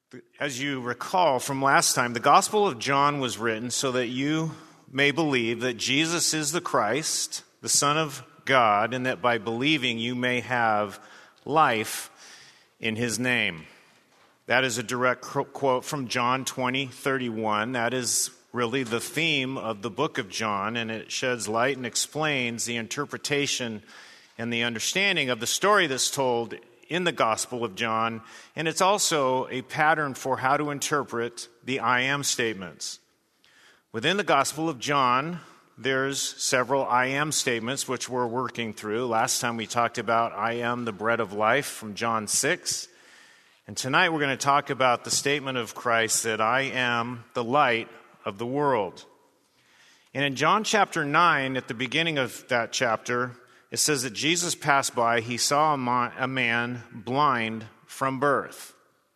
As you recall from last time, the Gospel of John was written so that you may believe that Jesus is the Christ, the Son of God, and that by believing you may have life in his name. That is a direct quote from John 20:31. That is really the theme of the book of John, and it sheds light and explains the interpretation and the understanding of the story that's told in the Gospel of John, and it's also a pattern for how to interpret the I am statements. Within the Gospel of John, there's several I am statements which we're working through. Last time we talked about I am the bread of life from John 6, and tonight we're going to talk about the statement of Christ that I am the light of the world. And in John chapter 9, at the beginning of that chapter, it says that Jesus passed by, he saw a man blind from birth.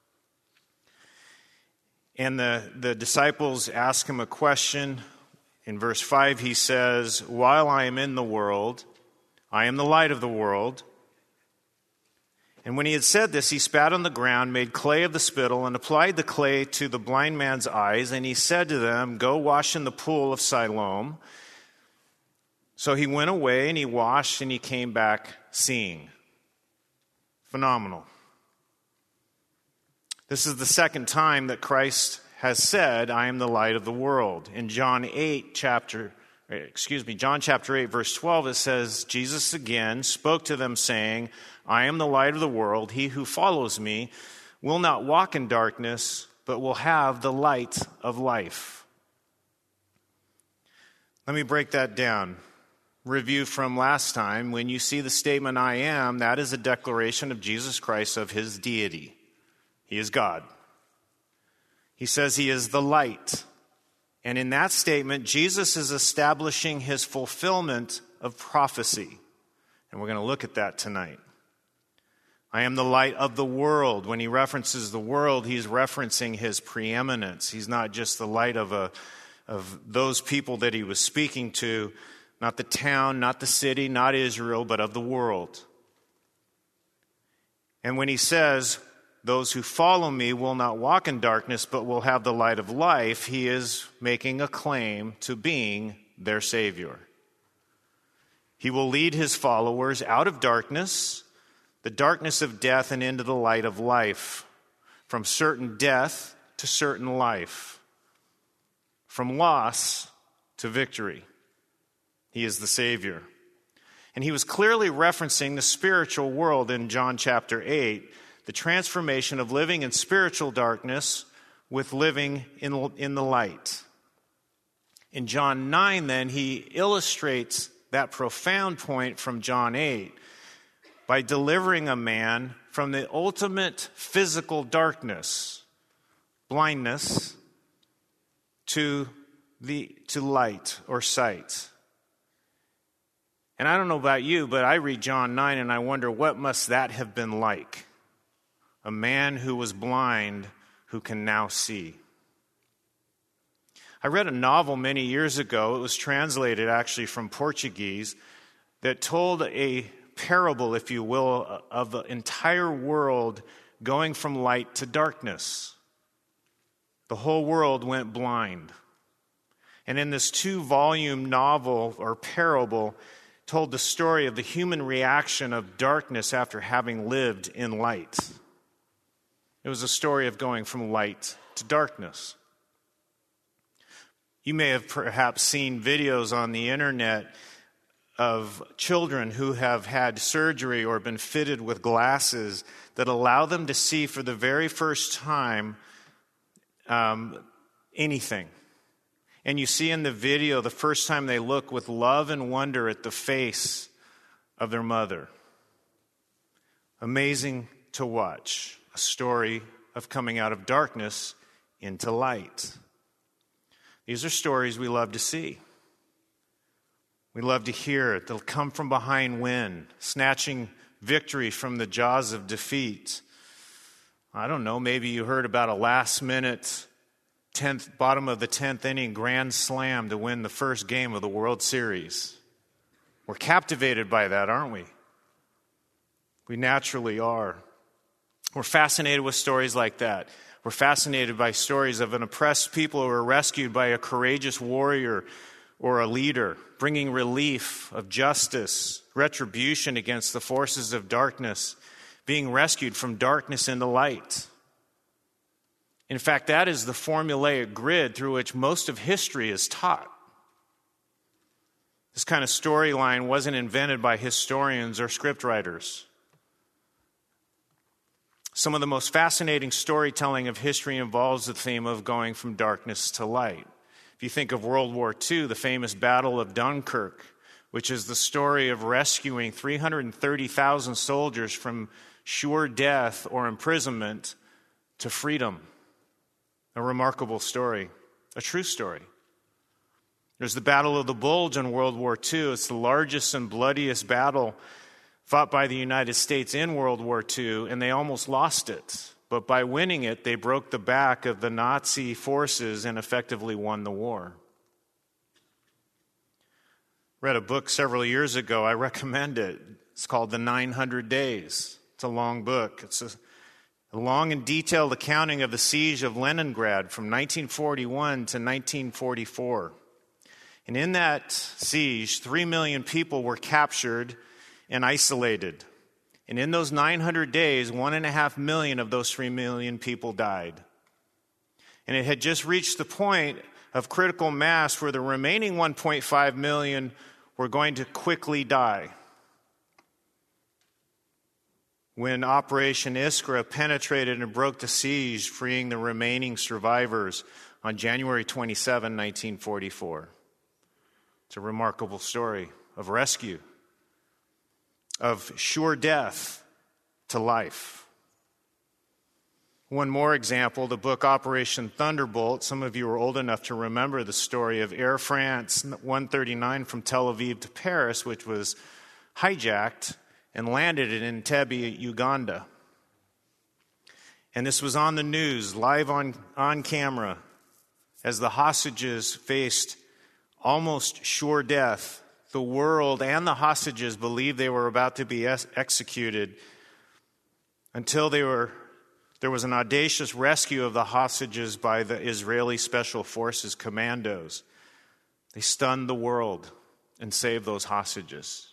And the disciples ask him a question. In verse 5, he says, "While I am in the world, I am the light of the world." And when he had said this, he spat on the ground, made clay of the spittle, and applied the clay to the blind man's eyes. And he said to them, "Go wash in the pool of Siloam." So he went away and he washed and he came back seeing. Phenomenal. This is the second time that Christ has said, "I am the light of the world." In John chapter 8, verse 12, it says, Jesus again spoke to them saying, "I am the light of the world. He who follows me will not walk in darkness, but will have the light of life." Let me break that down. Review from last time. When you see the statement "I am," that is a declaration of Jesus Christ of his deity. He is God. He says he is the light. And in that statement, Jesus is establishing his fulfillment of prophecy. And we're going to look at that tonight. I am the light of the world. When he references the world, he's referencing his preeminence. He's not just the light of those people that he was speaking to, not the town, not the city, not Israel, but of the world. And when he says, "Those who follow me will not walk in darkness, but will have the light of life," he is making a claim to being their Savior. He will lead his followers out of darkness, the darkness of death, and into the light of life, from certain death to certain life, from loss to victory. He is the Savior. And he was clearly referencing the spiritual world in John chapter 8, the transformation of living in spiritual darkness with living in the light. In John 9, then, he illustrates that profound point from John 8 by delivering a man from the ultimate physical darkness, blindness, to light or sight. And I don't know about you, but I read John 9 and I wonder, what must that have been like? A man who was blind who can now see. I read a novel many years ago. It was translated actually from Portuguese that told a parable, if you will, of the entire world going from light to darkness. The whole world went blind. And in this 2-volume novel or parable, told the story of the human reaction of darkness after having lived in light. It was a story of going from light to darkness. You may have perhaps seen videos on the internet of children who have had surgery or been fitted with glasses that allow them to see for the very first time anything. And you see in the video the first time they look with love and wonder at the face of their mother. Amazing to watch. A story of coming out of darkness into light. These are stories we love to see. We love to hear it. They'll come from behind win, snatching victory from the jaws of defeat. I don't know, maybe you heard about a last-minute bottom of the 10th inning grand slam to win the first game of the World Series. We're captivated by that, aren't we? We naturally are. We're fascinated with stories like that. We're fascinated by stories of an oppressed people who are rescued by a courageous warrior or a leader, bringing relief of justice, retribution against the forces of darkness, being rescued from darkness into light. In fact, that is the formulaic grid through which most of history is taught. This kind of storyline wasn't invented by historians or scriptwriters. Some of the most fascinating storytelling of history involves the theme of going from darkness to light. If you think of World War II, the famous Battle of Dunkirk, which is the story of rescuing 330,000 soldiers from sure death or imprisonment to freedom. A remarkable story, a true story. There's the Battle of the Bulge in World War II. It's the largest and bloodiest battle fought by the United States in World War II, and they almost lost it. But by winning it, they broke the back of the Nazi forces and effectively won the war. Read a book several years ago. I recommend it. It's called The 900 Days. It's a long book. It's a long and detailed accounting of the siege of Leningrad from 1941 to 1944. And in that siege, 3 million people were captured and isolated. And in those 900 days, 1.5 million of those 3 million people died. And it had just reached the point of critical mass where the remaining 1.5 million were going to quickly die. When Operation Iskra penetrated and broke the siege, freeing the remaining survivors on January 27, 1944. It's a remarkable story of rescue, of sure death to life. One more example, the book Operation Thunderbolt. Some of you are old enough to remember the story of Air France 139 from Tel Aviv to Paris, which was hijacked and landed in Entebbe, Uganda. And this was on the news, live on camera, as the hostages faced almost sure death. The world and the hostages believed they were about to be executed until there was an audacious rescue of the hostages by the Israeli Special Forces commandos. They stunned the world and saved those hostages.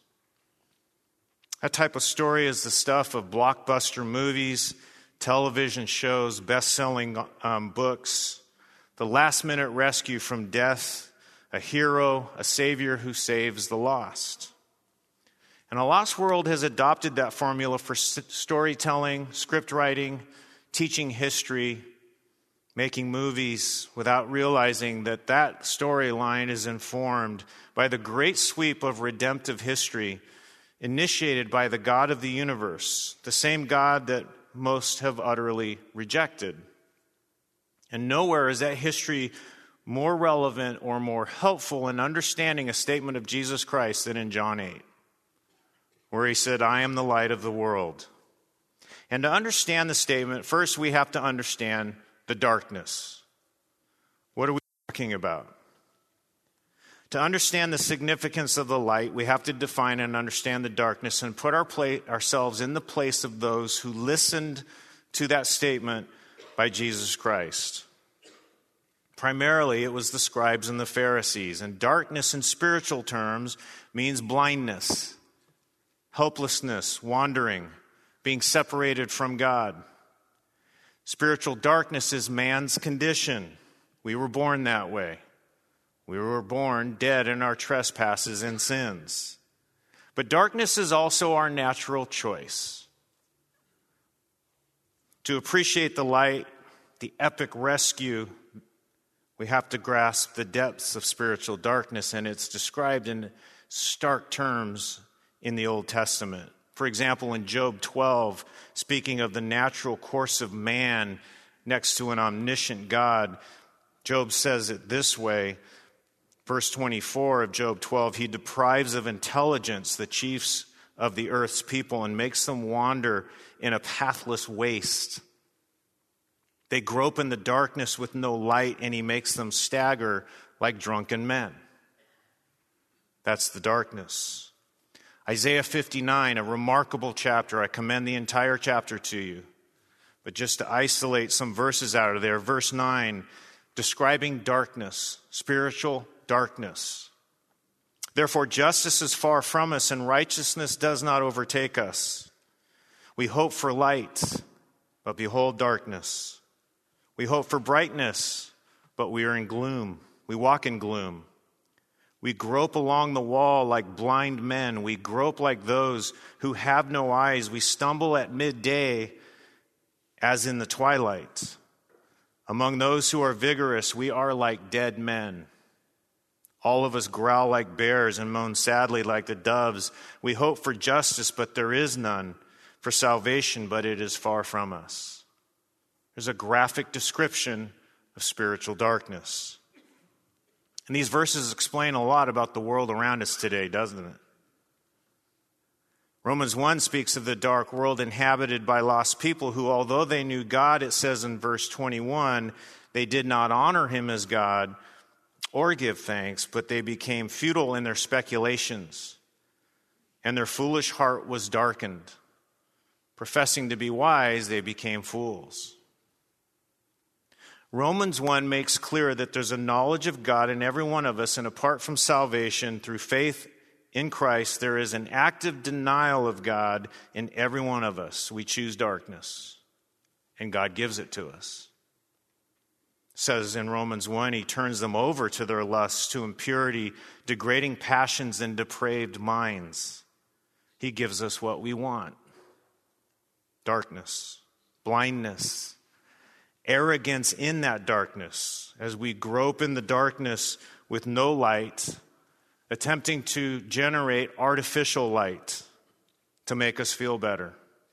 That type of story is the stuff of blockbuster movies, television shows, best-selling books, the last-minute rescue from death, a hero, a savior who saves the lost. And a lost world has adopted that formula for storytelling, script writing, teaching history, making movies, without realizing that that storyline is informed by the great sweep of redemptive history initiated by the God of the universe, the same God that most have utterly rejected. And nowhere is that history more relevant or more helpful in understanding a statement of Jesus Christ than in John 8, where he said, "I am the light of the world." And to understand the statement, first we have to understand the darkness. What are we talking about? To understand the significance of the light, we have to define and understand the darkness and put ourselves in the place of those who listened to that statement by Jesus Christ. Primarily, it was the scribes and the Pharisees. And darkness in spiritual terms means blindness, helplessness, wandering, being separated from God. Spiritual darkness is man's condition. We were born that way. We were born dead in our trespasses and sins. But darkness is also our natural choice. To appreciate the light, the epic rescue, we have to grasp the depths of spiritual darkness, and it's described in stark terms in the Old Testament. For example, in Job 12, speaking of the natural course of man next to an omniscient God, Job says it this way. Verse 24 of Job 12, he deprives of intelligence the chiefs of the earth's people and makes them wander in a pathless waste. They grope in the darkness with no light, and he makes them stagger like drunken men. That's the darkness. Isaiah 59, a remarkable chapter. I commend the entire chapter to you. But just to isolate some verses out of there, verse 9, describing darkness, spiritual darkness. Therefore, justice is far from us, and righteousness does not overtake us. We hope for light, but behold darkness. We hope for brightness, but we are in gloom. We walk in gloom. We grope along the wall like blind men. We grope like those who have no eyes. We stumble at midday as in the twilight. Among those who are vigorous, we are like dead men. All of us growl like bears and moan sadly like the doves. We hope for justice, but there is none, for salvation, but it is far from us. There's a graphic description of spiritual darkness. And these verses explain a lot about the world around us today, doesn't it? Romans 1 speaks of the dark world inhabited by lost people who, although they knew God, it says in verse 21, they did not honor him as God or give thanks, but they became futile in their speculations, and their foolish heart was darkened. Professing to be wise, they became fools. Romans 1 makes clear that there's a knowledge of God in every one of us, and apart from salvation, through faith in Christ, there is an active denial of God in every one of us. We choose darkness, and God gives it to us. It says in Romans 1, he turns them over to their lusts, to impurity, degrading passions, and depraved minds. He gives us what we want. Darkness, blindness, arrogance in that darkness, as we grope in the darkness with no light, attempting to generate artificial light to make us feel better.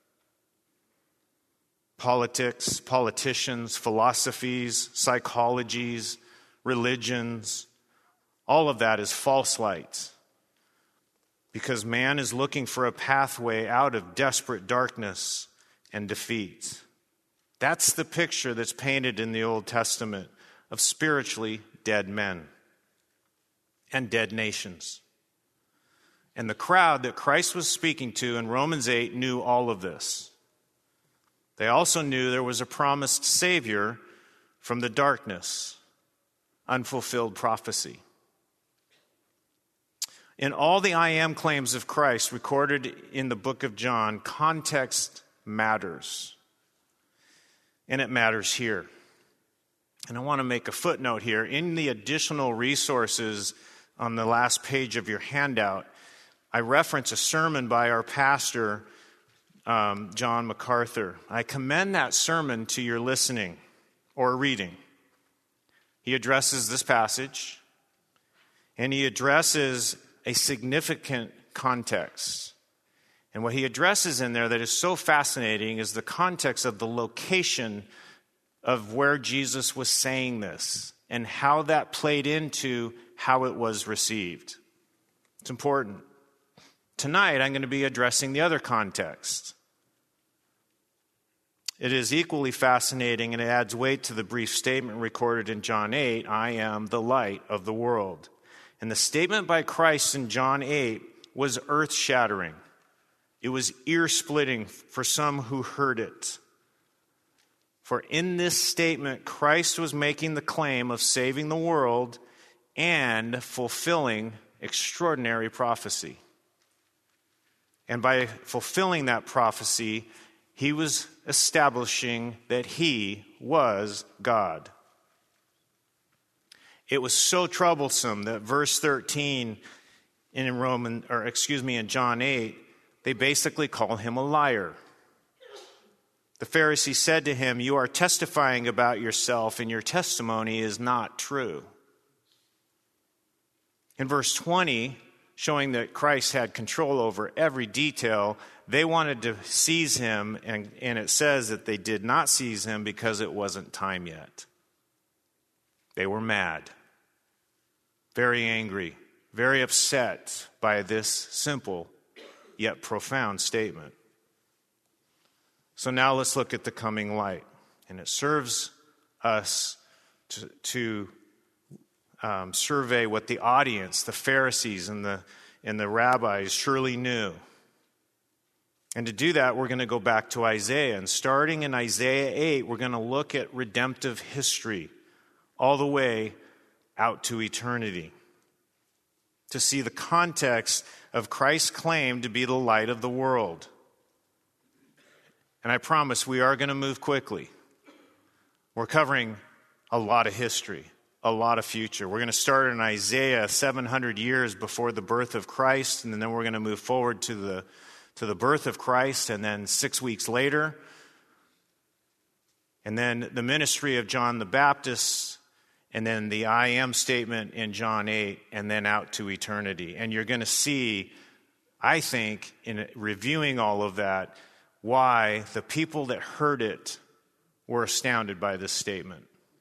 Politics, politicians, philosophies, psychologies, religions, all of that is false light, because man is looking for a pathway out of desperate darkness and defeat. That's the picture that's painted in the Old Testament of spiritually dead men and dead nations. And the crowd that Christ was speaking to in Romans 8 knew all of this. They also knew there was a promised Savior from the darkness, unfulfilled prophecy. In all the I am claims of Christ recorded in the book of John, context matters. And it matters here. And I want to make a footnote here. In the additional resources on the last page of your handout, I reference a sermon by our pastor, John MacArthur. I commend that sermon to your listening or reading. He addresses this passage, and he addresses a significant context. And what he addresses in there that is so fascinating is the context of the location of where Jesus was saying this and how that played into how it was received. It's important. Tonight, I'm going to be addressing the other context. It is equally fascinating, and it adds weight to the brief statement recorded in John 8, I am the light of the world. And the statement by Christ in John 8 was earth-shattering. It was ear-splitting for some who heard it. For in this statement, Christ was making the claim of saving the world and fulfilling extraordinary prophecy. And by fulfilling that prophecy, he was establishing that he was God. It was so troublesome that verse 13 in John 8, they basically call him a liar. The Pharisee said to him, you are testifying about yourself, and your testimony is not true. In verse 20, showing that Christ had control over every detail, they wanted to seize him, and it says that they did not seize him because it wasn't time yet. They were mad, very angry, very upset by this simple yet profound statement. So now let's look at the coming light. And it serves us to survey what the audience, the Pharisees and the rabbis surely knew. And to do that, we're going to go back to Isaiah. And starting in Isaiah 8, we're going to look at redemptive history all the way out to eternity to see the context of Christ's claim to be the light of the world. And I promise we are going to move quickly. We're covering a lot of history, a lot of future. We're going to start in Isaiah 700 years before the birth of Christ, and then we're going to move forward to the birth of Christ, and then 6 weeks later, and then the ministry of John the Baptist, and then the I am statement in John 8, and then out to eternity. And you're going to see, I think, in reviewing all of that, why the people that heard it were astounded by this statement.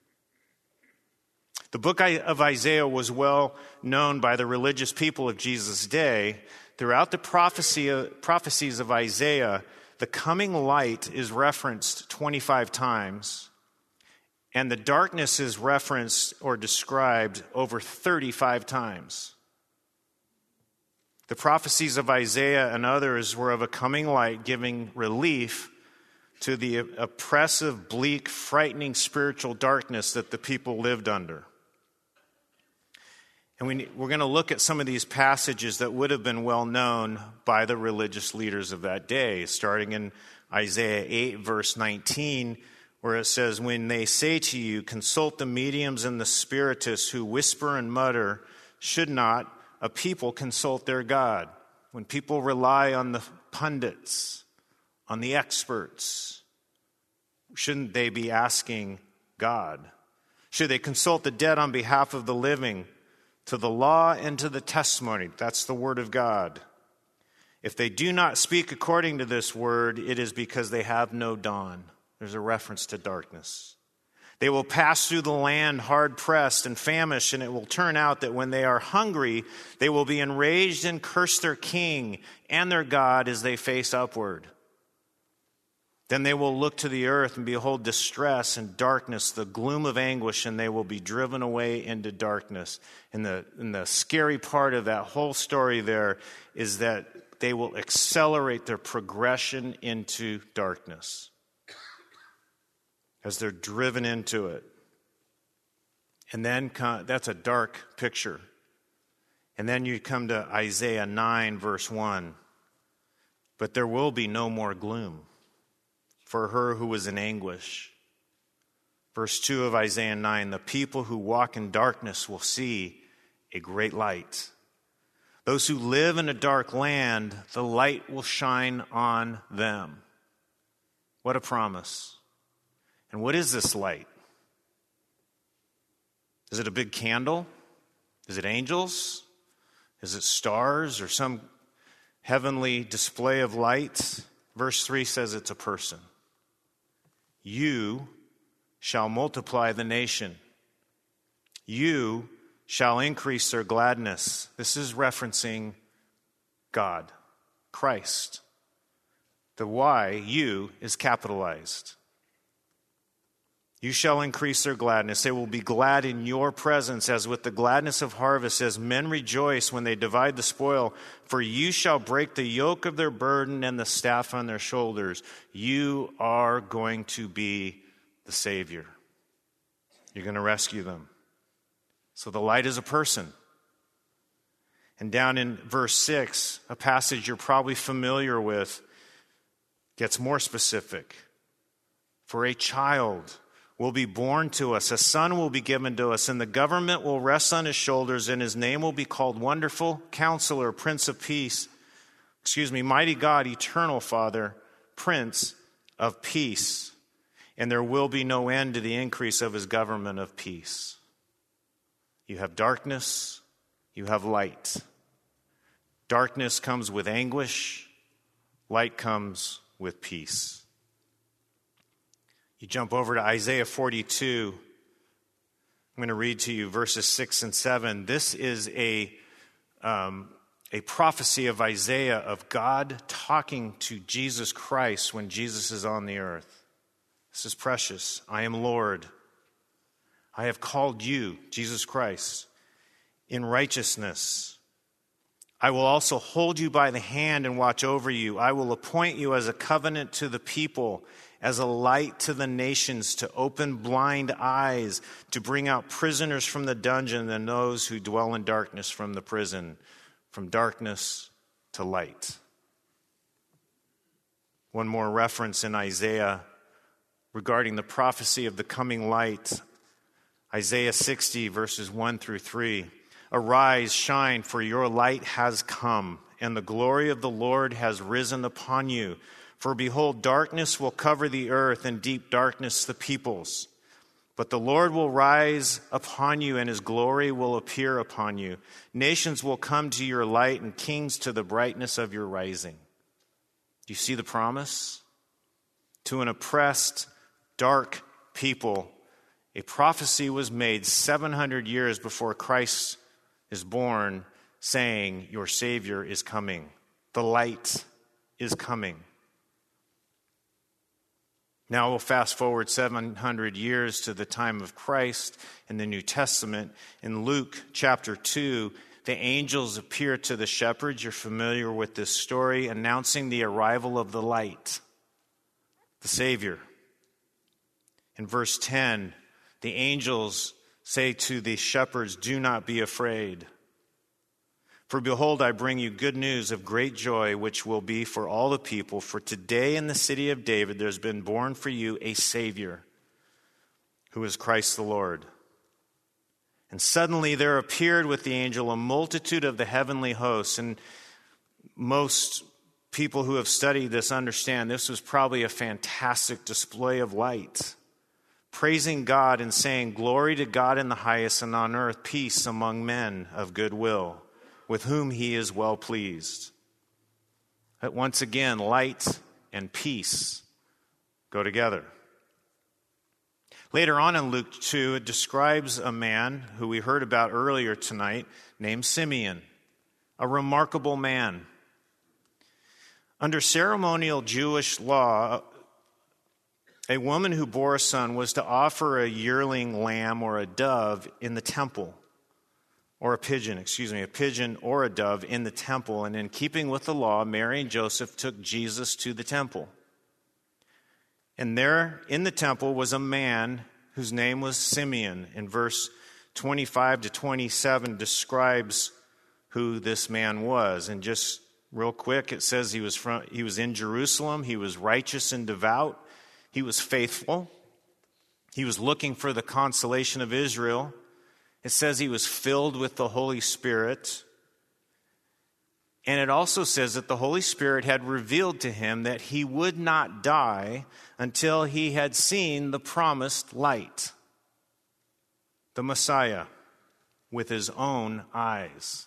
The book of Isaiah was well known by the religious people of Jesus' day. Throughout the prophecies of Isaiah, the coming light is referenced 25 times, and the darkness is referenced or described over 35 times. The prophecies of Isaiah and others were of a coming light giving relief to the oppressive, bleak, frightening spiritual darkness that the people lived under. And we're going to look at some of these passages that would have been well known by the religious leaders of that day, starting in Isaiah 8, verse 19, where it says, "When they say to you, consult the mediums and the spiritists who whisper and mutter, should not a people consult their God?" When people rely on the pundits, on the experts, shouldn't they be asking God? Should they consult the dead on behalf of the living? To the law and to the testimony. That's the word of God. If they do not speak according to this word, it is because they have no dawn. There's a reference to darkness. They will pass through the land hard-pressed and famished, and it will turn out that when they are hungry, they will be enraged and curse their king and their God as they face upward. Then they will look to the earth and behold distress and darkness, the gloom of anguish, and they will be driven away into darkness. And the scary part of that whole story there is that they will accelerate their progression into darkness as they're driven into it. And then that's a dark picture. And then you come to Isaiah 9, verse 1. But there will be no more gloom for her who was in anguish. Verse 2 of Isaiah 9, the people who walk in darkness will see a great light. Those who live in a dark land, the light will shine on them. What a promise. And what is this light? Is it a big candle? Is it angels? Is it stars or some heavenly display of light? Verse 3 says it's a person. You shall multiply the nation. You shall increase their gladness. This is referencing God, Christ. The Y, you, is capitalized. You shall increase their gladness. They will be glad in your presence, as with the gladness of harvest, as men rejoice when they divide the spoil. For you shall break the yoke of their burden and the staff on their shoulders. You are going to be the Savior. You're going to rescue them. So the light is a person. And down in verse 6, a passage you're probably familiar with, gets more specific. For a child will be born to us, a son will be given to us, and the government will rest on his shoulders, and his name will be called Wonderful, Counselor, Prince of Peace, Mighty God, Eternal Father, Prince of Peace. And there will be no end to the increase of his government of peace. You have darkness, you have light. Darkness comes with anguish, light comes with peace. You jump over to Isaiah 42. I'm going to read to you verses 6 and 7. This is a prophecy of Isaiah of God talking to Jesus Christ when Jesus is on the earth. This is precious. I am Lord. I have called you, Jesus Christ, in righteousness. I will also hold you by the hand and watch over you. I will appoint you as a covenant to the people, as a light to the nations, to open blind eyes, to bring out prisoners from the dungeon and those who dwell in darkness from the prison, from darkness to light. One more reference in Isaiah regarding the prophecy of the coming light. Isaiah 60, verses 1 through 3. Arise, shine, for your light has come, and the glory of the Lord has risen upon you. For behold, darkness will cover the earth, and deep darkness the peoples. But the Lord will rise upon you, and his glory will appear upon you. Nations will come to your light, and kings to the brightness of your rising. Do you see the promise? To an oppressed, dark people, a prophecy was made 700 years before Christ is born, saying, your Savior is coming. The light is coming. Now we'll fast forward 700 years to the time of Christ in the New Testament. In Luke chapter 2, the angels appear to the shepherds. You're familiar with this story, announcing the arrival of the light, the Savior. In verse 10, the angels say to the shepherds, do not be afraid. For behold, I bring you good news of great joy, which will be for all the people. For today in the city of David there's been born for you a Savior, who is Christ the Lord. And suddenly there appeared with the angel a multitude of the heavenly hosts. And most people who have studied this understand this was probably a fantastic display of light, praising God and saying, glory to God in the highest, and on earth peace among men of good will, with whom he is well pleased. But once again, light and peace go together. Later on in Luke 2, it describes a man who we heard about earlier tonight named Simeon, a remarkable man. Under ceremonial Jewish law, a woman who bore a son was to offer a yearling lamb or a dove in the temple, or a pigeon or a dove in the temple. And in keeping with the law, Mary and Joseph took Jesus to the temple. And there in the temple was a man whose name was Simeon. In verse 25 to 27 describes who this man was. And just real quick, it says he was in Jerusalem. He was righteous and devout. He was faithful. He was looking for the consolation of Israel. It says he was filled with the Holy Spirit. And it also says that the Holy Spirit had revealed to him that he would not die until he had seen the promised light, the Messiah, with his own eyes.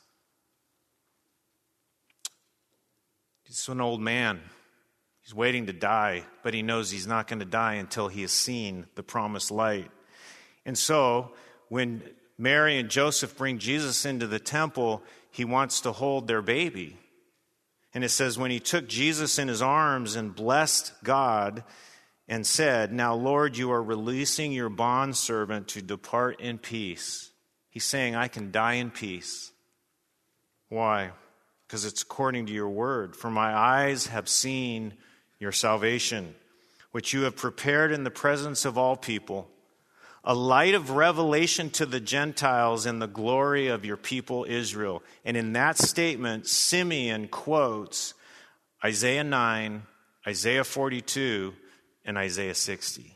He's an old man. He's waiting to die, but he knows he's not going to die until he has seen the promised light. And so, when Mary and Joseph bring Jesus into the temple, he wants to hold their baby. And it says, when he took Jesus in his arms and blessed God and said, now, Lord, you are releasing your bondservant to depart in peace. He's saying, I can die in peace. Why? Because it's according to your word. For my eyes have seen your salvation, which you have prepared in the presence of all people, a light of revelation to the Gentiles and the glory of your people Israel. And in that statement, Simeon quotes Isaiah 9, Isaiah 42, and Isaiah 60.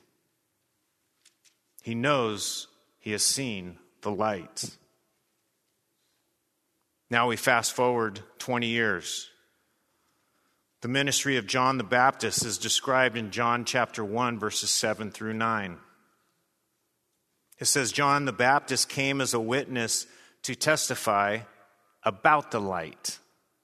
He knows he has seen the light. Now we fast forward 20 years. The ministry of John the Baptist is described in John chapter 1, verses 7 through 9. It says, John the Baptist came as a witness to testify about the light.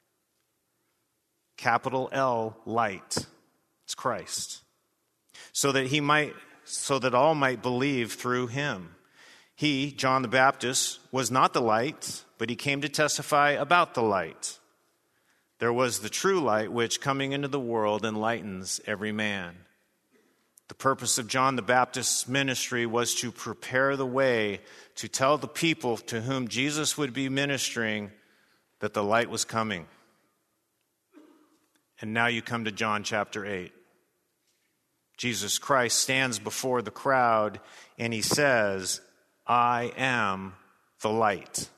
Capital L, light. It's Christ. So that all might believe through him. He, John the Baptist, was not the light, but he came to testify about the light. There was the true light, which coming into the world enlightens every man. The purpose of John the Baptist's ministry was to prepare the way to tell the people to whom Jesus would be ministering that the light was coming. And now you come to John chapter 8. Jesus Christ stands before the crowd and he says, I am the light.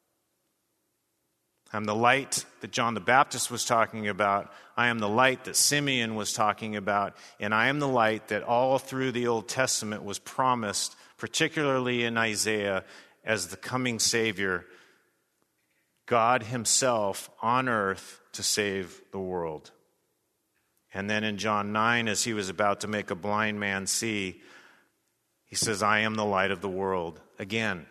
I'm the light that John the Baptist was talking about. I am the light that Simeon was talking about. And I am the light that all through the Old Testament was promised, particularly in Isaiah, as the coming Savior, God himself on earth to save the world. And then in John 9, as he was about to make a blind man see, he says, I am the light of the world again.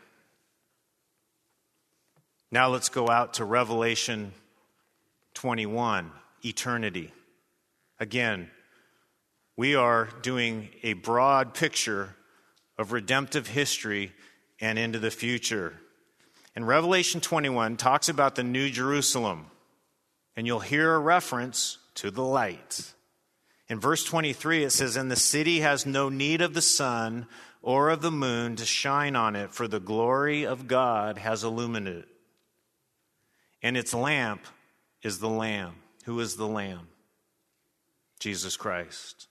Now let's go out to Revelation 21, eternity. Again, we are doing a broad picture of redemptive history and into the future. And Revelation 21 talks about the New Jerusalem, and you'll hear a reference to the light. In verse 23, it says, And the city has no need of the sun or of the moon to shine on it, for the glory of God has illuminated it. And its lamp is the Lamb. Who is the Lamb? Jesus Christ.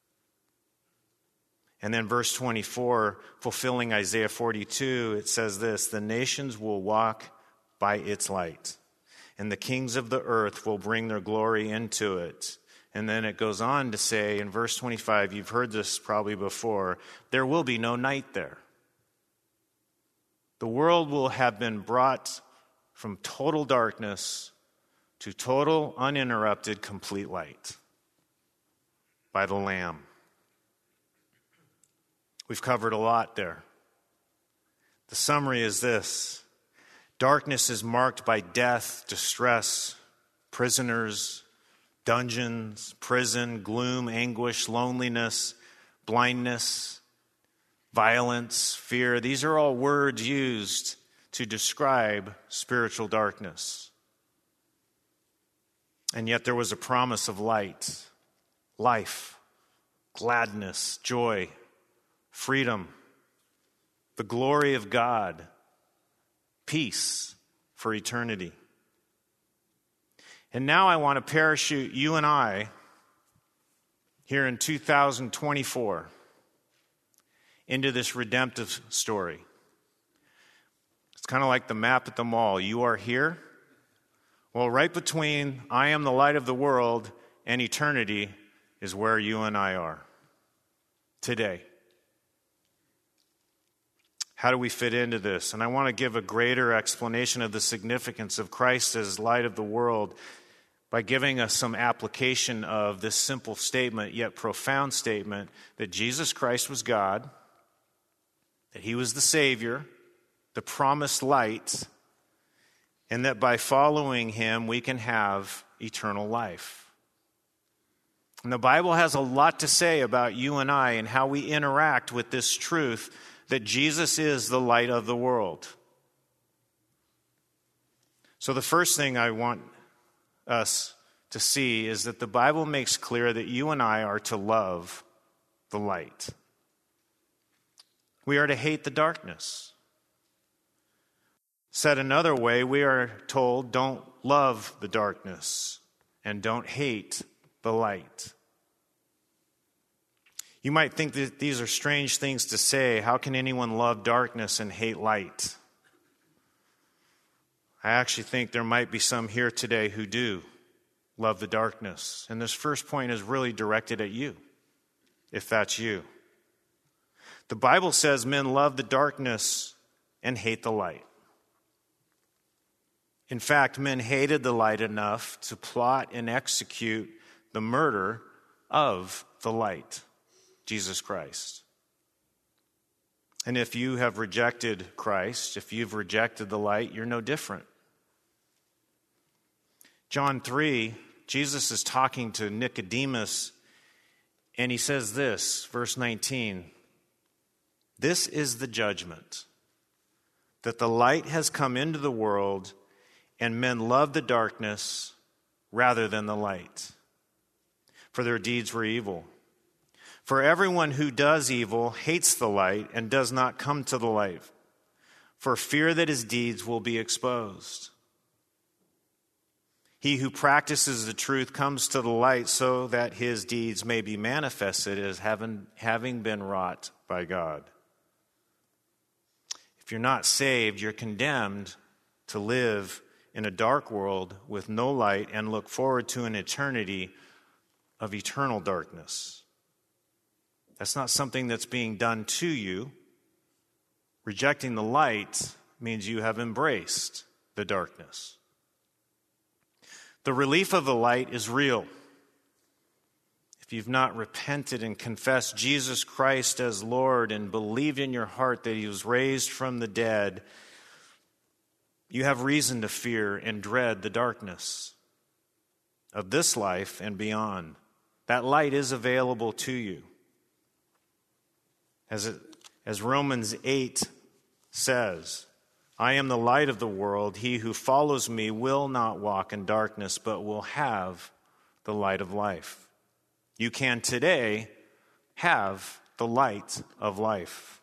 And then verse 24, fulfilling Isaiah 42, it says this, The nations will walk by its light, and the kings of the earth will bring their glory into it. And then it goes on to say in verse 25, you've heard this probably before, there will be no night there. The world will have been brought from total darkness to total, uninterrupted, complete light by the Lamb. We've covered a lot there. The summary is this. Darkness is marked by death, distress, prisoners, dungeons, prison, gloom, anguish, loneliness, blindness, violence, fear. These are all words used to describe spiritual darkness. And yet there was a promise of light, life, gladness, joy, freedom, the glory of God, peace for eternity. And now I want to parachute you and I here in 2024 into this redemptive story. It's kind of like the map at the mall. You are here. Well, right between I am the light of the world and eternity is where you and I are today. How do we fit into this? And I want to give a greater explanation of the significance of Christ as light of the world by giving us some application of this simple statement, yet profound statement, that Jesus Christ was God, that he was the Savior, the promised light, and that by following him we can have eternal life. And the Bible has a lot to say about you and I and how we interact with this truth that Jesus is the light of the world. So the first thing I want us to see is that the Bible makes clear that you and I are to love the light. We are to hate the darkness. Said another way, we are told don't love the darkness and don't hate the light. You might think that these are strange things to say. How can anyone love darkness and hate light? I actually think there might be some here today who do love the darkness. And this first point is really directed at you, if that's you. The Bible says men love the darkness and hate the light. In fact, men hated the light enough to plot and execute the murder of the light, Jesus Christ. And if you have rejected Christ, if you've rejected the light, you're no different. John 3, Jesus is talking to Nicodemus, and he says this, verse 19, "This is the judgment, that the light has come into the world, and men love the darkness rather than the light, for their deeds were evil. For everyone who does evil hates the light and does not come to the light, for fear that his deeds will be exposed." He who practices the truth comes to the light so that his deeds may be manifested as having been wrought by God. If you're not saved, you're condemned to live in a dark world with no light and look forward to an eternity of eternal darkness. That's not something that's being done to you. Rejecting the light means you have embraced the darkness. The relief of the light is real. If you've not repented and confessed Jesus Christ as Lord and believed in your heart that he was raised from the dead, you have reason to fear and dread the darkness of this life and beyond. That light is available to you. As Romans 8 says, I am the light of the world. He who follows me will not walk in darkness, but will have the light of life. You can today have the light of life.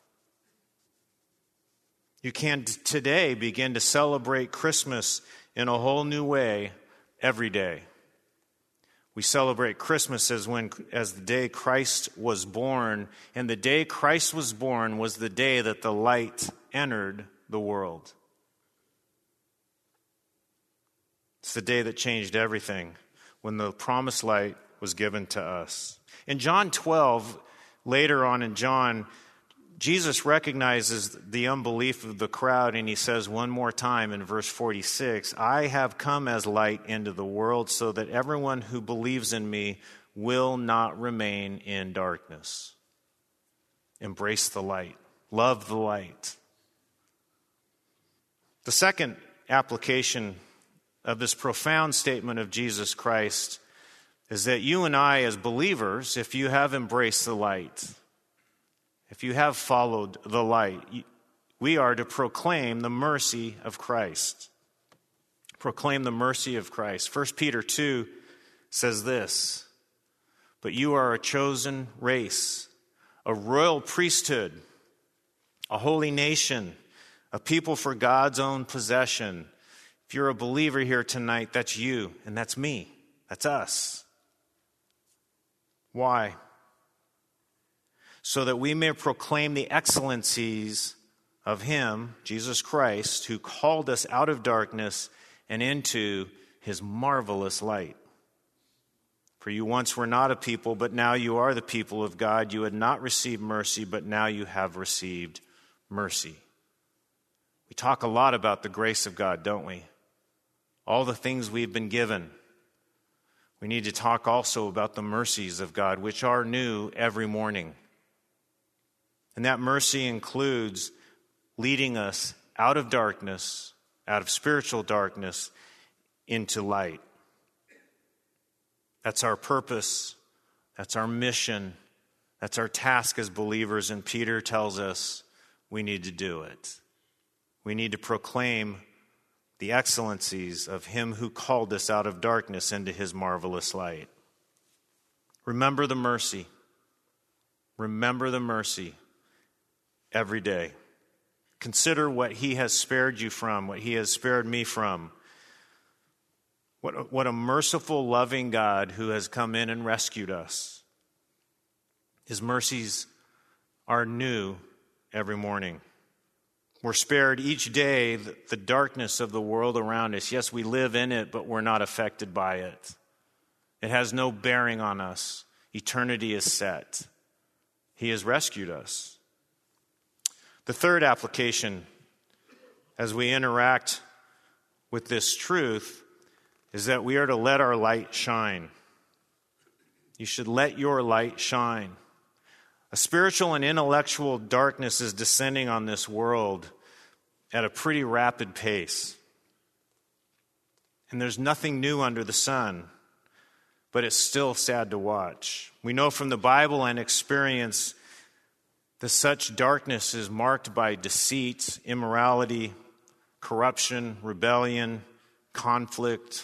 You can today begin to celebrate Christmas in a whole new way every day. We celebrate Christmas as the day Christ was born, and the day Christ was born was the day that the light entered the world. It's the day that changed everything, when the promised light was given to us. In John 12, later on in John, Jesus recognizes the unbelief of the crowd, and he says one more time in verse 46, I have come as light into the world so that everyone who believes in me will not remain in darkness. Embrace the light. Love the light. The second application of this profound statement of Jesus Christ is that you and I as believers, if you have embraced the light, if you have followed the light, we are to proclaim the mercy of Christ. Proclaim the mercy of Christ. 1 Peter 2 says this, but you are a chosen race, a royal priesthood, a holy nation, a people for God's own possession. If you're a believer here tonight, that's you and that's me. That's us. Why? So that we may proclaim the excellencies of him, Jesus Christ, who called us out of darkness and into his marvelous light. For you once were not a people, but now you are the people of God. You had not received mercy, but now you have received mercy. We talk a lot about the grace of God, don't we? All the things we've been given. We need to talk also about the mercies of God, which are new every morning. And that mercy includes leading us out of darkness, out of spiritual darkness, into light. That's our purpose. That's our mission. That's our task as believers. And Peter tells us we need to do it. We need to proclaim the excellencies of him who called us out of darkness into his marvelous light. Remember the mercy. Remember the mercy every day. Consider what he has spared you from, what he has spared me from. What a merciful, loving God who has come in and rescued us. His mercies are new every morning. We're spared each day the darkness of the world around us. Yes, we live in it, but we're not affected by it. It has no bearing on us. Eternity is set. He has rescued us. The third application, as we interact with this truth, is that we are to let our light shine. You should let your light shine. A spiritual and intellectual darkness is descending on this world at a pretty rapid pace. And there's nothing new under the sun, but it's still sad to watch. We know from the Bible and experience that such darkness is marked by deceit, immorality, corruption, rebellion, conflict,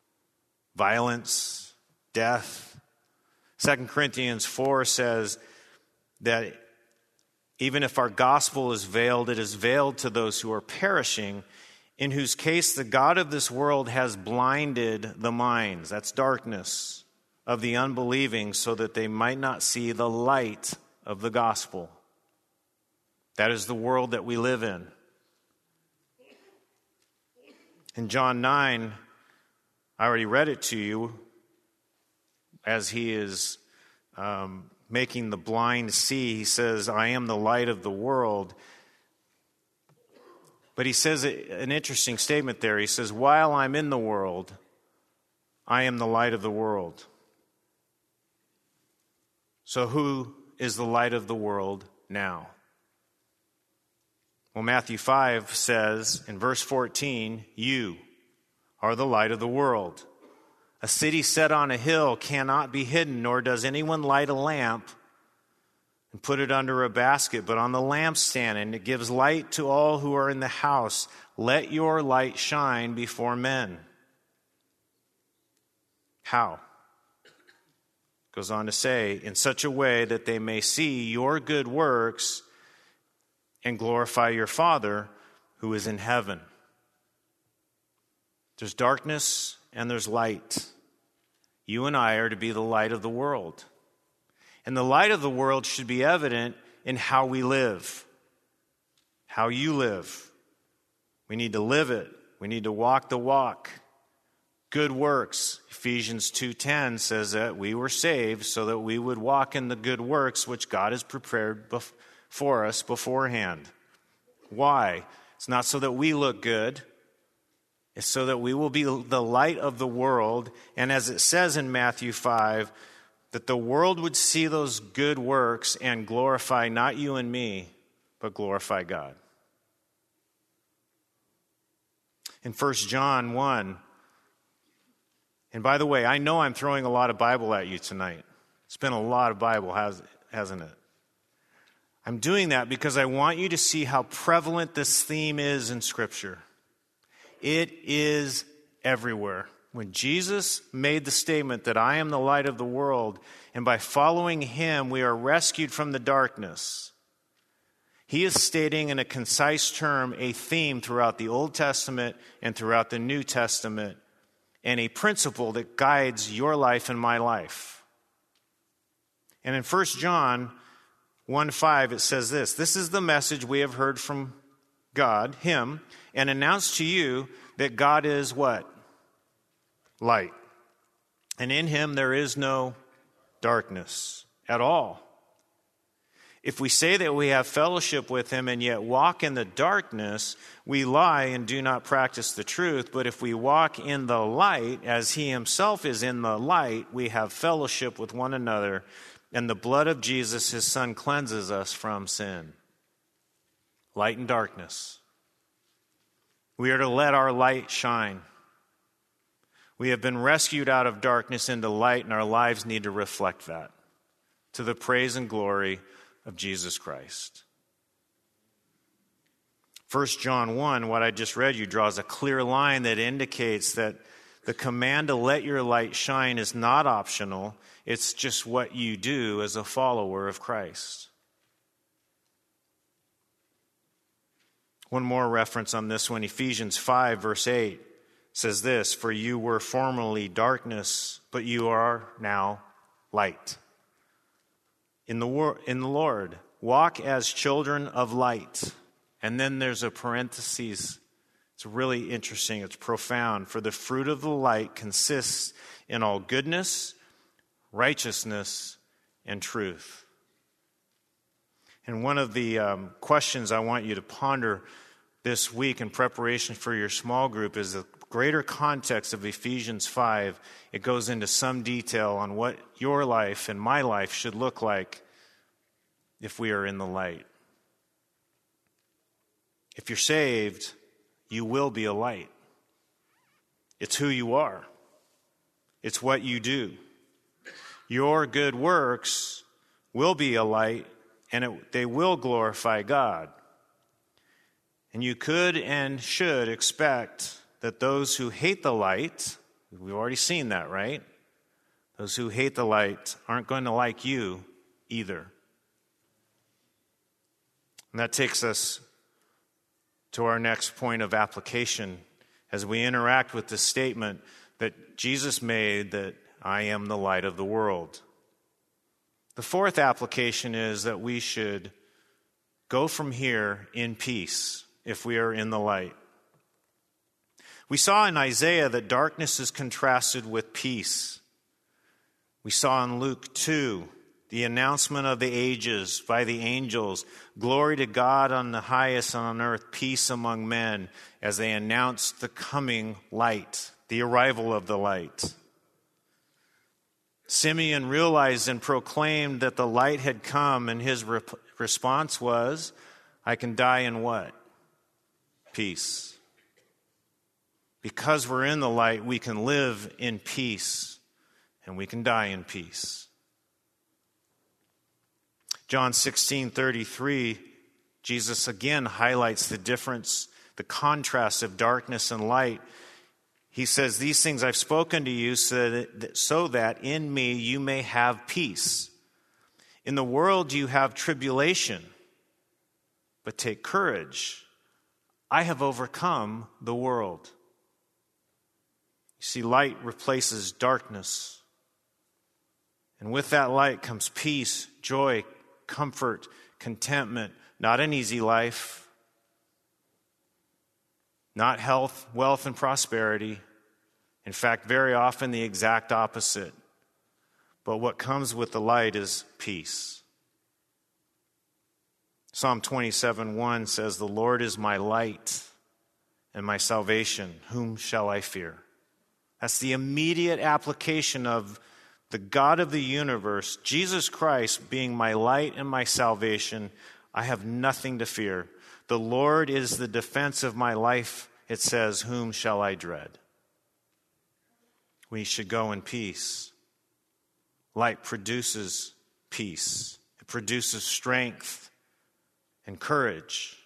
violence, death. 2 Corinthians 4 says that even if our gospel is veiled, it is veiled to those who are perishing, in whose case the God of this world has blinded the minds, that's darkness, of the unbelieving, so that they might not see the light of the gospel. That is the world that we live in. In John 9, I already read it to you, as he is making the blind see. He says, I am the light of the world. But he says an interesting statement there. He says, while I'm in the world, I am the light of the world. So who is the light of the world now? Well, Matthew 5 says in verse 14, you are the light of the world. A city set on a hill cannot be hidden, nor does anyone light a lamp and put it under a basket, but on the lampstand, and it gives light to all who are in the house. Let your light shine before men. How? Goes on to say, in such a way that they may see your good works and glorify your Father who is in heaven. There's darkness and there's light. You and I are to be the light of the world. And the light of the world should be evident in how we live, how you live. We need to live it. We need to walk the walk. Good works. Ephesians 2:10 says that we were saved so that we would walk in the good works which God has prepared for us beforehand. Why? It's not so that we look good. It's so that we will be the light of the world. And as it says in Matthew 5, that the world would see those good works and glorify not you and me, but glorify God. In 1 John 1, and by the way, I know I'm throwing a lot of Bible at you tonight. It's been a lot of Bible, hasn't it? I'm doing that because I want you to see how prevalent this theme is in Scripture. It is everywhere. When Jesus made the statement that I am the light of the world, and by following him we are rescued from the darkness, he is stating in a concise term a theme throughout the Old Testament and throughout the New Testament, and a principle that guides your life and my life. And in 1 John 1:5 it says this, this is the message we have heard from God, him, and announced to you that God is what? Light. And in him there is no darkness at all. If we say that we have fellowship with him and yet walk in the darkness, we lie and do not practice the truth. But if we walk in the light, as he himself is in the light, we have fellowship with one another, and the blood of Jesus, his son, cleanses us from sin. Light and darkness. We are to let our light shine. We have been rescued out of darkness into light, and our lives need to reflect that to the praise and glory of Jesus Christ. 1 John 1, what I just read you, draws a clear line that indicates that the command to let your light shine is not optional. It's just what you do as a follower of Christ. One more reference on this one, Ephesians 5, verse 8. Says this, for you were formerly darkness, but you are now light. In the Lord, walk as children of light. And then there's a parenthesis. It's really interesting. It's profound. For the fruit of the light consists in all goodness, righteousness, and truth. And one of the questions I want you to ponder this week in preparation for your small group is the greater context of Ephesians 5. It goes into some detail on what your life and my life should look like if we are in the light. If you're saved, you will be a light. It's who you are. It's what you do. Your good works will be a light, and they will glorify God. And you could and should expect that those who hate the light, we've already seen that, right? Those who hate the light aren't going to like you either. And that takes us to our next point of application as we interact with the statement that Jesus made that I am the light of the world. The fourth application is that we should go from here in peace if we are in the light. We saw in Isaiah that darkness is contrasted with peace. We saw in Luke 2 the announcement of the ages by the angels, glory to God on the highest, on earth, peace among men, as they announced the coming light, the arrival of the light. Simeon realized and proclaimed that the light had come, and his response was, I can die in what? Peace. Because we're in the light, we can live in peace, and we can die in peace. John 16:33, Jesus again highlights the difference, the contrast of darkness and light. He says, these things I've spoken to you so that in me you may have peace. In the world you have tribulation, but take courage. I have overcome the world. You see, light replaces darkness. And with that light comes peace, joy, comfort, contentment, not an easy life, not health, wealth, and prosperity. In fact, very often the exact opposite. But what comes with the light is peace. Psalm 27:1 says, the Lord is my light and my salvation. Whom shall I fear? That's the immediate application of the God of the universe, Jesus Christ, being my light and my salvation. I have nothing to fear. The Lord is the defense of my life. It says, whom shall I dread? We should go in peace. Light produces peace. It produces strength and courage.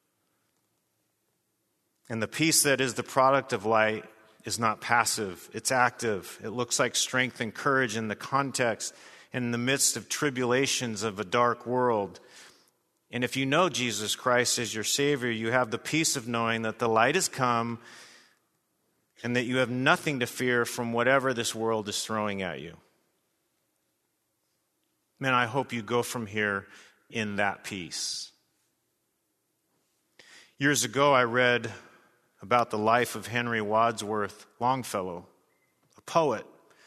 And the peace that is the product of light is not passive, it's active. It looks like strength and courage in the context, in the midst of tribulations of a dark world. And if you know Jesus Christ as your Savior, you have the peace of knowing that the light has come and that you have nothing to fear from whatever this world is throwing at you. Man, I hope you go from here in that peace. Years ago, I read about the life of Henry Wadsworth Longfellow, a poet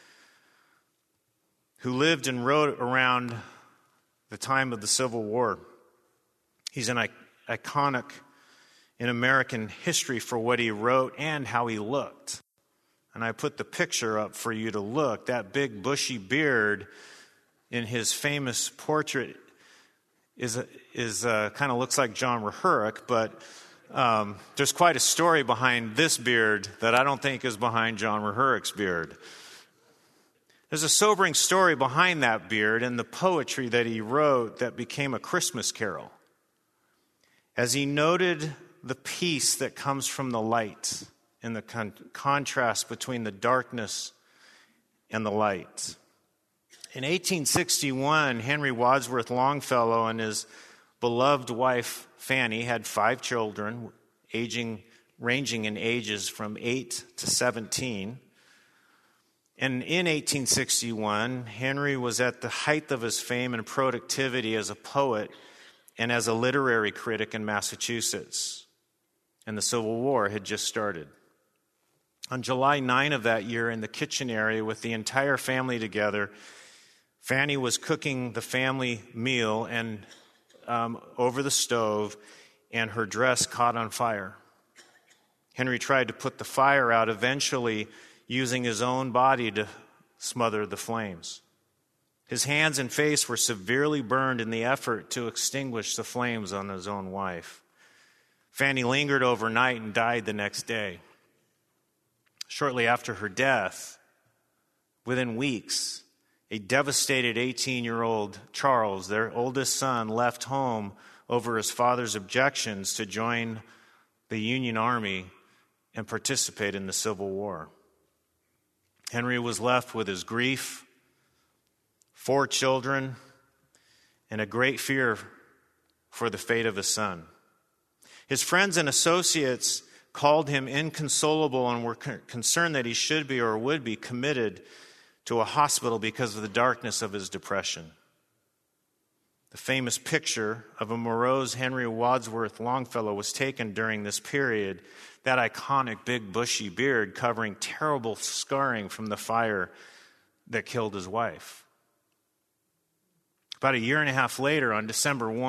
who lived and wrote around the time of the Civil War. He's an iconic in American history for what he wrote and how he looked. And I put the picture up for you to look. That big bushy beard in his famous portrait is kind of looks like John Rehurick, but there's quite a story behind this beard that I don't think is behind John Rehurick's beard. There's a sobering story behind that beard and the poetry that he wrote that became a Christmas carol. As he noted the peace that comes from the light and the contrast between the darkness and the light. In 1861, Henry Wadsworth Longfellow and his beloved wife Fanny had 5 children, ranging in ages from 8 to 17. And in 1861, Henry was at the height of his fame and productivity as a poet and as a literary critic in Massachusetts. And the Civil War had just started. On July 9 of that year, in the kitchen area with the entire family together, Fanny was cooking the family meal and over the stove, and her dress caught on fire. Henry tried to put the fire out, eventually using his own body to smother the flames. His hands and face were severely burned in the effort to extinguish the flames on his own wife. Fanny lingered overnight and died the next day. Shortly after her death, within weeks, a devastated 18-year-old Charles, their oldest son, left home over his father's objections to join the Union Army and participate in the Civil War. Henry was left with his grief, 4 children, and a great fear for the fate of his son. His friends and associates called him inconsolable and were concerned that he should be or would be committed to a hospital because of the darkness of his depression. The famous picture of a morose Henry Wadsworth Longfellow was taken during this period, that iconic big bushy beard covering terrible scarring from the fire that killed his wife. About a year and a half later, on December 1,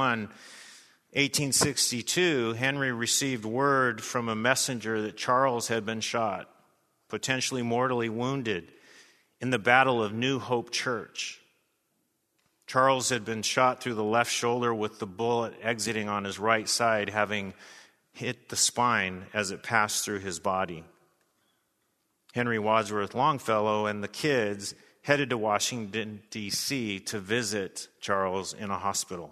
1862, Henry received word from a messenger that Charles had been shot, potentially mortally wounded, in the Battle of New Hope Church. Charles had been shot through the left shoulder with the bullet exiting on his right side, having hit the spine as it passed through his body. Henry Wadsworth Longfellow and the kids headed to Washington, D.C. to visit Charles in a hospital.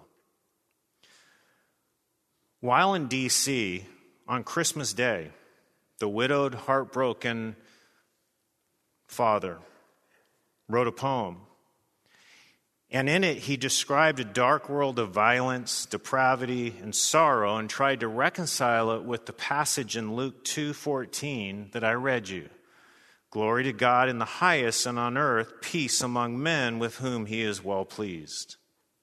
While in D.C., on Christmas Day, the widowed, heartbroken father wrote a poem. And in it, he described a dark world of violence, depravity, and sorrow, and tried to reconcile it with the passage in Luke 2:14 that I read you. Glory to God in the highest, and on earth peace among men with whom he is well pleased.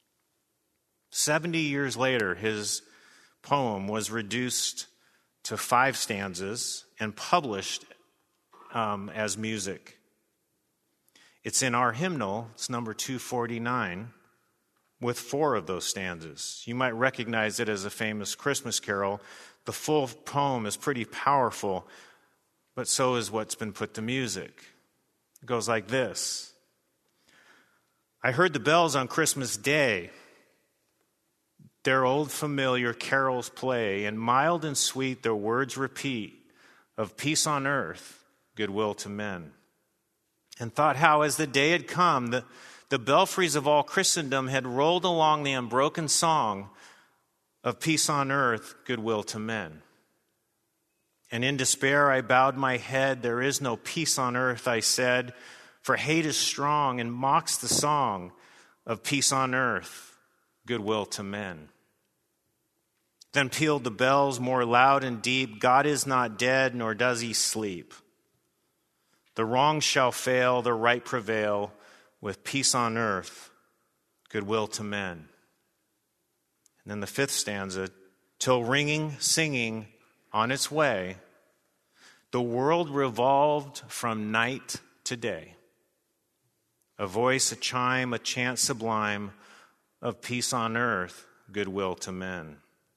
70 years later, his poem was reduced to 5 stanzas and published as music. It's in our hymnal, it's number 249, with 4 of those stanzas. You might recognize it as a famous Christmas carol. The full poem is pretty powerful, but so is what's been put to music. It goes like this. I heard the bells on Christmas Day, their old familiar carols play, and mild and sweet their words repeat of peace on earth, goodwill to men. And thought how, as the day had come, the belfries of all Christendom had rolled along the unbroken song of peace on earth, goodwill to men. And in despair I bowed my head. There is no peace on earth, I said, for hate is strong and mocks the song of peace on earth, goodwill to men. Then pealed the bells more loud and deep. God is not dead, nor does he sleep. The wrong shall fail, the right prevail, with peace on earth, goodwill to men. And then the 5th stanza, till ringing, singing on its way, the world revolved from night to day. A voice, a chime, a chant sublime of peace on earth, goodwill to men.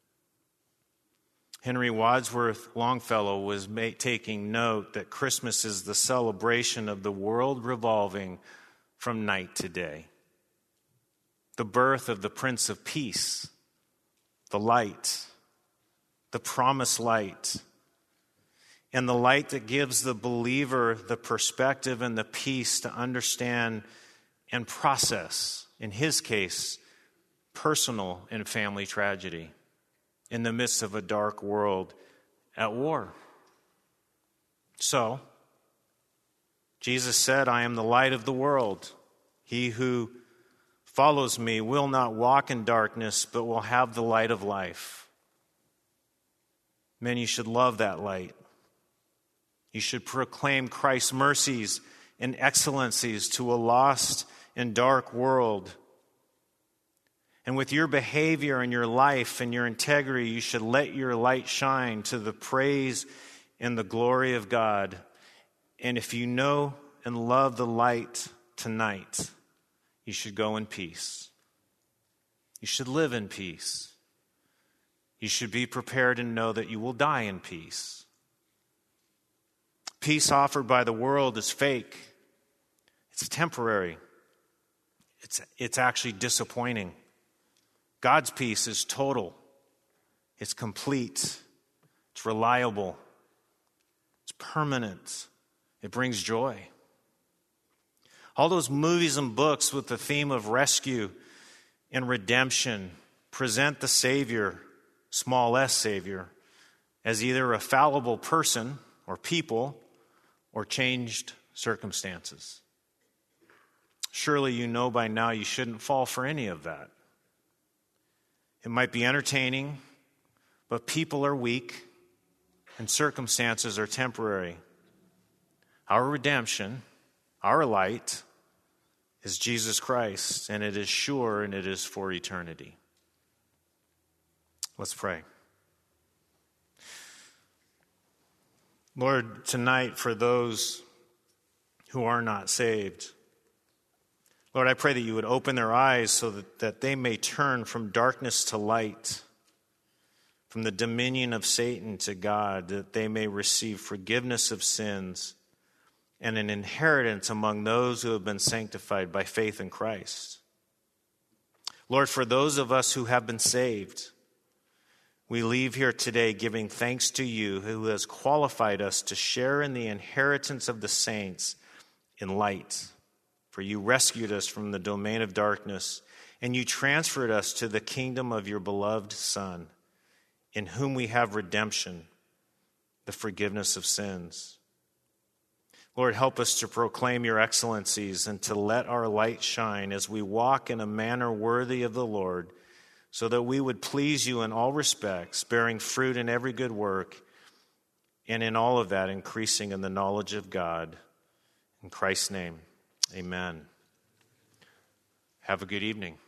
Henry Wadsworth Longfellow was taking note that Christmas is the celebration of the world revolving from night to day. The birth of the Prince of Peace, the light, the promised light, and the light that gives the believer the perspective and the peace to understand and process, in his case, personal and family tragedy in the midst of a dark world at war. So, Jesus said, I am the light of the world. He who follows me will not walk in darkness, but will have the light of life. Men, you should love that light. You should proclaim Christ's mercies and excellencies to a lost and dark world. And with your behavior and your life and your integrity, you should let your light shine to the praise and the glory of God. And if you know and love the light tonight, you should go in peace. You should live in peace. You should be prepared and know that you will die in peace. Peace offered by the world is fake. It's temporary. It's actually disappointing. God's peace is total. It's complete. It's reliable. It's permanent. It brings joy. All those movies and books with the theme of rescue and redemption present the Savior, small s Savior, as either a fallible person or people or changed circumstances. Surely you know by now you shouldn't fall for any of that. It might be entertaining, But people are weak and circumstances are temporary. Our redemption, our light, is Jesus Christ, and it is sure and it is for eternity. Let's pray. Lord, tonight for those who are not saved, Lord, I pray that you would open their eyes so that they may turn from darkness to light, from the dominion of Satan to God, that they may receive forgiveness of sins and an inheritance among those who have been sanctified by faith in Christ. Lord, for those of us who have been saved, we leave here today giving thanks to you who has qualified us to share in the inheritance of the saints in light. For you rescued us from the domain of darkness, and you transferred us to the kingdom of your beloved Son, in whom we have redemption, the forgiveness of sins. Lord, help us to proclaim your excellencies and to let our light shine as we walk in a manner worthy of the Lord, so that we would please you in all respects, bearing fruit in every good work, and in all of that increasing in the knowledge of God. In Christ's name, amen. Have a good evening.